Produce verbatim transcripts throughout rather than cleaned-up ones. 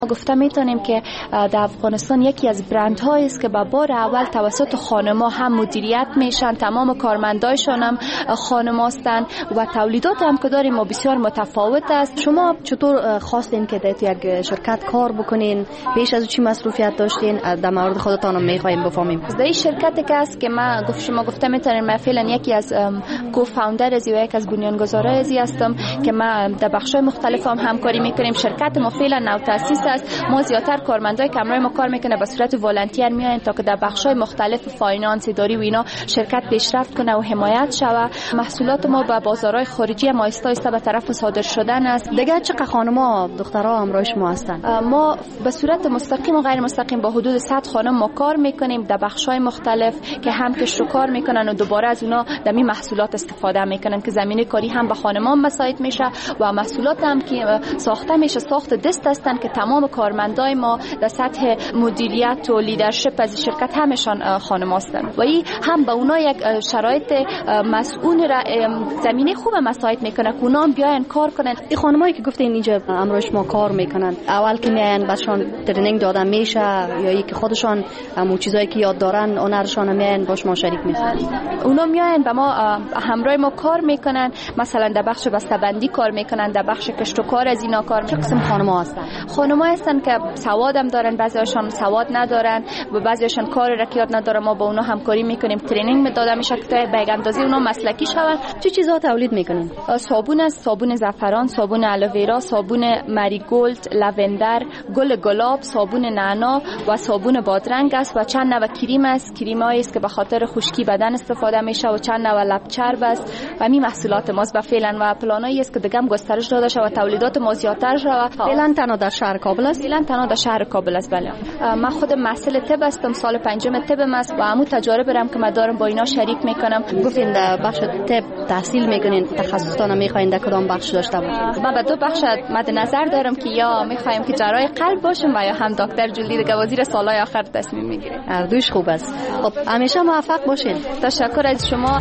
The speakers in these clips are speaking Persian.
گفته میتونیم که در افغانستان یکی از برندهایی است که به بار اول توسط خانم‌ها هم مدیریت میشن، تمام کارمندایشان هم خانم‌ها هستند و تولیدات هم که داریم ما بسیار متفاوت است. شما چطور خواستین که در یک شرکت کار بکنین؟ پیش از چی مصروفیت داشتین؟ در مورد خودتان هم میخوایم بفهمیم. در این شرکتی که است که ما گفت شما گفته میتونین من فعلا یکی از کوفاوندر از یا یک از بنیانگذارای ازی هستم که ما در بخش‌های مختلف هم همکاری میکنیم. شرکت ما فعلا نو تأسیس است. ما زیاتر کارمندای کمرای ما کار میکنه به صورت والنتیر میاین تا که در بخش‌های مختلف فاینانس، اداری و اینا شرکت پیشرفت کنه و حمایت شوه. محصولات ما به بازارهای خارجی ما آهسته آهسته به طرف صادر شدن است. دیگه چقدر خانم‌ها دخترها همراه شما هستن؟ ما به صورت مستقیم و غیر مستقیم با حدود صد خانم ما کار میکنیم در بخش‌های مختلف که هم کشت و کار میکنن و دوباره از اونا در این محصولات استفاده میکنن که زمینه کاری هم به خانمان مساعد میشه و محصولات هم که ساخته میشه ساخت دست هستن که تمام کارمندای ما در سطح مدیریت و لیدرشپ از شرکت همشان خانم هستند و این هم به اونا یک شرایط مسئول را زمینه خوب مساعد میکنه که اونا هم بیاین کار کنن. این خانمایی که گفتین اینجا همراه شما کار میکنن اول که میاین بهشون ترینینگ داده میشه یا ای که خودشان همون چیزایی که یاد دارن اونرشون میاین باش ما شریک میشن؟ اونا میاین با ما همراه ما کار میکنن، مثلا در بخش بسته‌بندی کار میکنن، در بخش کشت و کار از اینا کار میکنن. چه قسم خانم‌ها هستن؟ خانم‌ها هستن که سواد هم دارن، بعضی‌هاشون سواد ندارن و بعضی‌هاشون کار را که یاد ندارن. ما با اونا همکاری میکنیم، ترینینگ میداده میشه که به اندازه اونا مسلکی شون. چه چیزا تولید میکنین؟ صابون است، صابون زعفران، صابون الوویرا، صابون مریگولد، لوندر، گل گلاب، صابون نعنا و صابون بادرنگ است و چند نوع کریم است. کریمایی است که به خاطر خشکی بدن استفاده میشه و چند نوع لب چرب است و همین محصولات ماست و فعلا و پلانایی است که دیگه هم گسترش داده شه و تولیدات ما زیادتر شه. فعلا تنها در شهر کابل است؟ فعلا تنها در شهر کابل است. بله. من خود محصل طب هستم، سال پنجم طبم است و عمو تجارب برم که من دارم با اینا شریک میکنم. گفتین در بخش طب تحصیل میکنین، تخصصتان میخواین در کدام بخش داشته باشین؟ من به دو بخش مد نظر دارم که یا میخوایم که جراح قلب باشم و یا هم دکتر جلدی دیگه وزیر سالهای آخر تصمیم میگیریم. هر دوش خوب است. خب همیشه موفق باشین. تشکر از شما.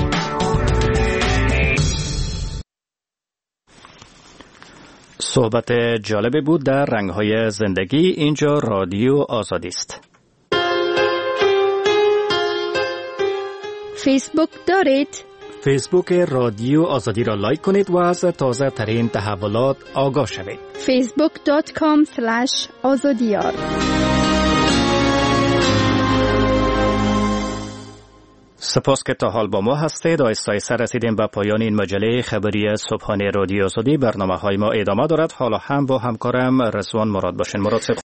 صحبت جالبی بود در رنگ‌های زندگی. اینجا رادیو آزادی است. فیسبوک دارید؟ فیسبوک رادیو آزادی را لایک کنید و از تازه ترین تحولات آگاه شوید. فیسبوک دات کام اسلش آزادیار. سپاس که تا حال با ما هستید. آهسته آهسته رسیدیم به پایان این مجله خبری صبحانه رادیو آزادی. برنامه های ما ادامه دارد. حالا هم با همکارم رضوان مراد باشین. مراد